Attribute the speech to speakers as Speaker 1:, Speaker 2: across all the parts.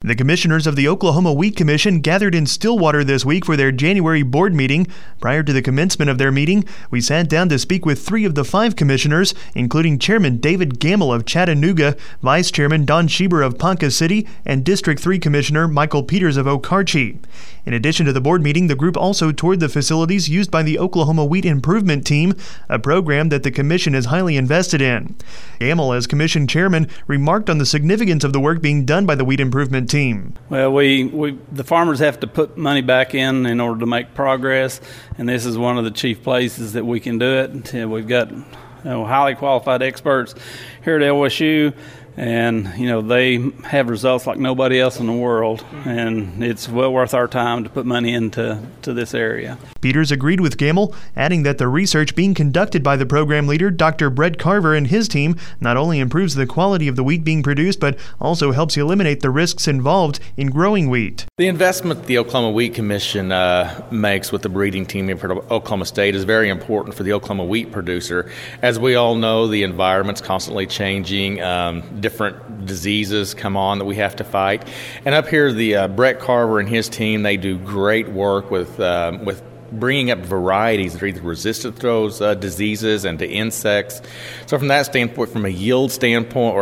Speaker 1: The commissioners of the Oklahoma Wheat Commission gathered in Stillwater this week for their January board meeting. Prior to the commencement of their meeting, we sat down to speak with 3 of the 5 commissioners, including Chairman David Gamble of Chattanooga, Vice Chairman Don Schieber of Ponca City, and District 3 Commissioner Michael Peters of Okarche. In addition to the board meeting, the group also toured the facilities used by the Oklahoma Wheat Improvement Team, a program that the commission is highly invested in. Gamble, as commission chairman, remarked on the significance of the work being done by the Wheat Improvement Team.
Speaker 2: Well, the farmers have to put money back in order to make progress, and this is one of the chief places that we can do it. We've got highly qualified experts here at LSU, and they have results like nobody else in the world, and it's well worth our time to put money into this area.
Speaker 1: Peters agreed with Gamble, adding that the research being conducted by the program leader, Dr. Brett Carver, and his team not only improves the quality of the wheat being produced, but also helps eliminate the risks involved in growing wheat.
Speaker 3: The investment the Oklahoma Wheat Commission makes with the breeding team in Oklahoma State is very important for the Oklahoma wheat producer. As we all know, the environment's constantly changing. Different diseases come on that we have to fight. And up here, the Brett Carver and his team, they do great work with bringing up varieties that are either resistant to those diseases and to insects. So from that standpoint, from a yield standpoint,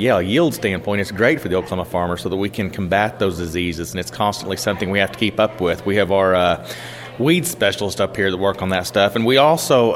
Speaker 3: it's great for the Oklahoma farmer so that we can combat those diseases, and it's constantly something we have to keep up with. We have our weed specialists up here that work on that stuff, and we also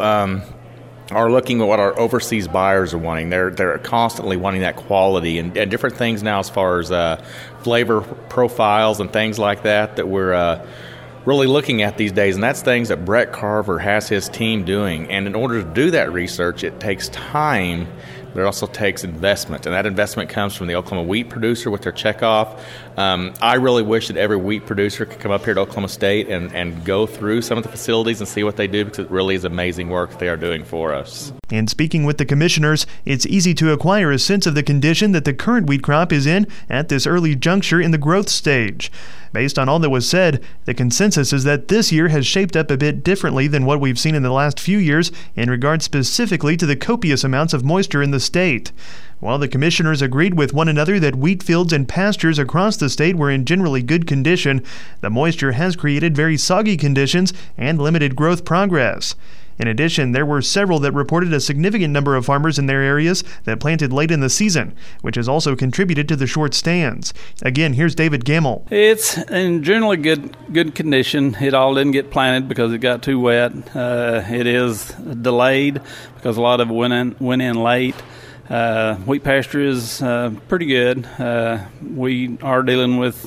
Speaker 3: are looking at what our overseas buyers are wanting. They're constantly wanting that quality and different things now as far as flavor profiles and things like that we're really looking at these days, and that's things that Brett Carver has his team doing. And in order to do that research, it takes time, but it also takes investment, and that investment comes from the Oklahoma wheat producer with their checkoff. I really wish that every wheat producer could come up here to Oklahoma State and go through some of the facilities and see what they do, because it really is amazing work they are doing for us.
Speaker 1: In speaking with the commissioners, it's easy to acquire a sense of the condition that the current wheat crop is in at this early juncture in the growth stage. Based on all that was said, the consensus is that this year has shaped up a bit differently than what we've seen in the last few years in regard specifically to the copious amounts of moisture in the state. While the commissioners agreed with one another that wheat fields and pastures across the state were in generally good condition, the moisture has created very soggy conditions and limited growth progress. In addition, there were several that reported a significant number of farmers in their areas that planted late in the season, which has also contributed to the short stands. Again, here's David Gamble.
Speaker 2: It's in generally good condition. It all didn't get planted because it got too wet. It is delayed because a lot of it went in late. Wheat pasture is pretty good. We are dealing with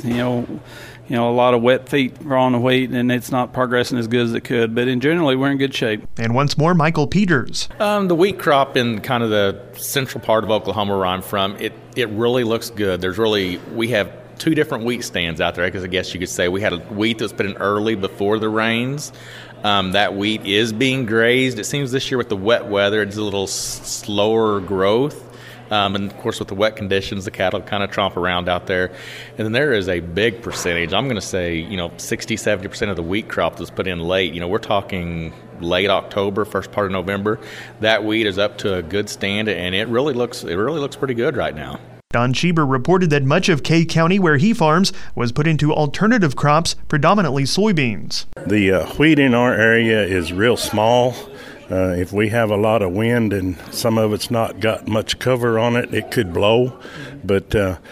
Speaker 2: a lot of wet feet on the wheat, and it's not progressing as good as it could. But in generally, we're in good shape.
Speaker 1: And once more, Michael Peters.
Speaker 3: The wheat crop in kind of the central part of Oklahoma where I'm from, it really looks good. We have 2 different wheat stands out there, because I guess you could say we had a wheat that was put in early before the rains. That wheat is being grazed. It seems this year with the wet weather, it's a little slower growth. And, of course, with the wet conditions, the cattle kind of tromp around out there. And then there is a big percentage, I'm going to say, 60-70% of the wheat crop that's put in late. We're talking late October, first part of November. That wheat is up to a good stand, and it really looks pretty good right now.
Speaker 1: Don Schieber reported that much of Kay County, where he farms, was put into alternative crops, predominantly soybeans.
Speaker 4: The wheat in our area is real small. If we have a lot of wind and some of it's not got much cover on it, it could blow. But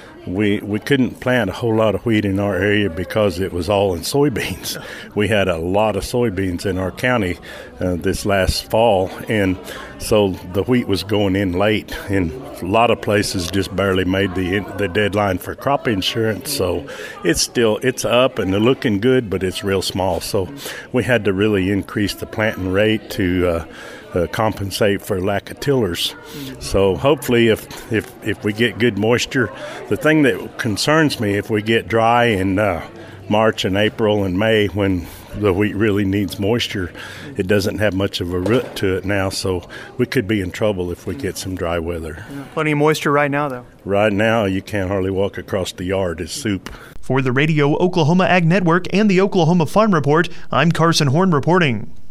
Speaker 4: we couldn't plant a whole lot of wheat in our area because it was all in soybeans. We had a lot of soybeans in our county this last fall, and so the wheat was going in late, and a lot of places just barely made the deadline for crop insurance. So it's up and they're looking good, but it's real small. So we had to really increase the planting rate to compensate for lack of tillers. So hopefully if we get good moisture, the thing that concerns me, if we get dry in March and April and May when the wheat really needs moisture, it doesn't have much of a root to it now, so we could be in trouble if we get some dry weather.
Speaker 1: Plenty of moisture right now, though.
Speaker 4: Right now, you can't hardly walk across the yard. It's soup.
Speaker 1: For the Radio Oklahoma Ag Network and the Oklahoma Farm Report, I'm Carson Horn reporting.